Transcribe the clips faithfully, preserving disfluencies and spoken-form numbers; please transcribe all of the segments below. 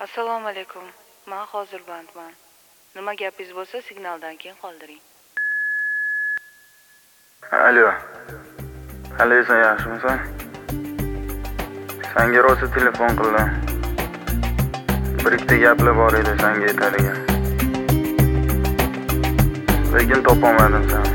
Assalomu alaykum. Men hozir bandman. Nima gapingiz bo'lsa, signaldan keyin qoldiring. Alo. Alaysan, yaxshimisan? Senga rosa telefon qildim. Bir ikkita gaplar bor edi senga aytadigan. Lekin topolmadim seni.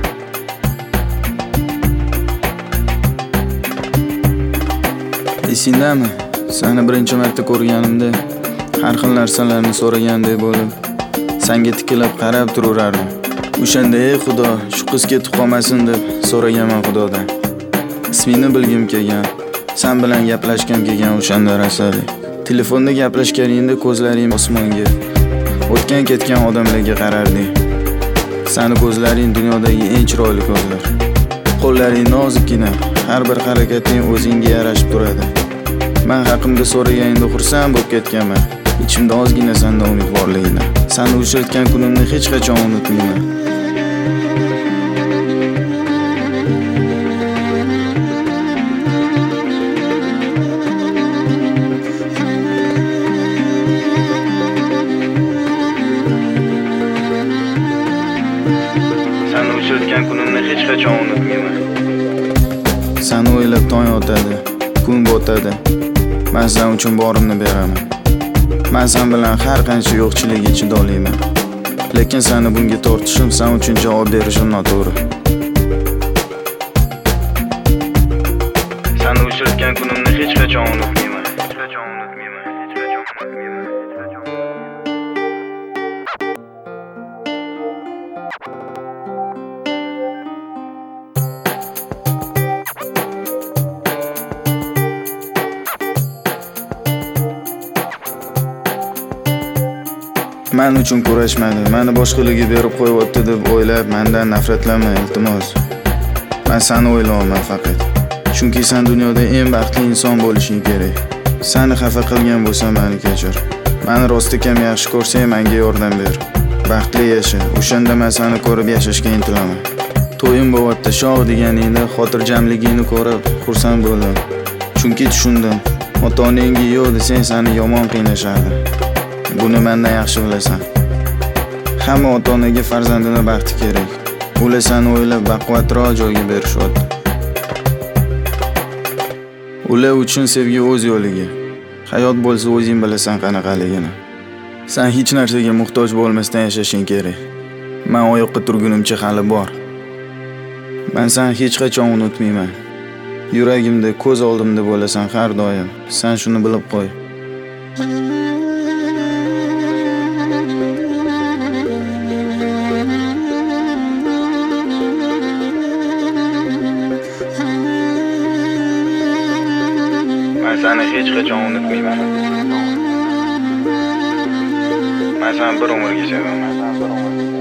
Esingdami? Seni birinchi marta ko'rganimda har xil narsalarni so'ragandek bo'lib, senga tikilib qarab turardim. O'shanda ey Xudo, shu qiz ketib qolmasin deb so'raganman Xudodan. Ismingni bilgim kelgan, sen bilan gaplashgim kelgan o'shanda rasali. Telefonda gaplashganingda ko'zlaring osmonga, o'tgan ketgan odamlarga qararding. Seni ko'zlaring dunyodagi eng chiroyli ko'zlar. Qo'llaring nozikkina, har bir harakating o'zingga yarashib turadi. Men haqimda so'raganingda xursand bo'lib ketganman. Ichimda ozgina sendan umidvorligini. Seni uchratgan kunimni hech qachon unutmayman. Seni uchratgan kunimni hech qachon unutmayman. Seni o'ylab tong otadi, kun botadi. Men sen uchun borimni beraman. Men sen bilan har qancha yo'qchilikga chidolayman. Lekin seni bunga tortishim sen uchun javob berishim noto'g'ri. Seni uchratgan kunimni hech qachon unutmayman. Hech qachon unutmayman. Hech qachon unutmayman. Hech qachon. Men uchun kurashmadi, meni boshqalarga berib qo'yibdi deb o'ylab, mendan nafratlanma, iltimos. Men seni o'ylayman faqat. Chunki sen dunyoda eng baxtli inson bo'lishing kerak. Seni xafa qilgan bo'lsam, meni kechir. Meni rostakam yaxshi ko'rsang, menga yordam ber. Baxtli yasha. O'shanda men seni ko'rib yashashga intilaman. To'yim bo'lyapti, shoh deganingda xotirjamligingni ko'rib xursand bo'ldim. Chunki tushundim, ota-onangga yo'q desang, seni yomon qiynashardi. Buni mendan yaxshi bilasan. Hamma ota-onaga farzandini baxti kerak. Ular seni o'ylab baquvvatroq joyga berishyapti. Ular uchun sevgi o'z yo'liga. Hayot bo'lsa o'zing bilasan qanaqaligini. Sen hech narsaga muhtoj bo'lmasdan yashashing kerak. Men oyoqqa turgunimcha hali bor. Men seni hech qachon unutmayman. Yuragimda, ko'z oldimda bo'lasan har doim. Sen shuni bilib qo'y. Men seni hech qachon unutmayman. Men seni bir umrga sevaman.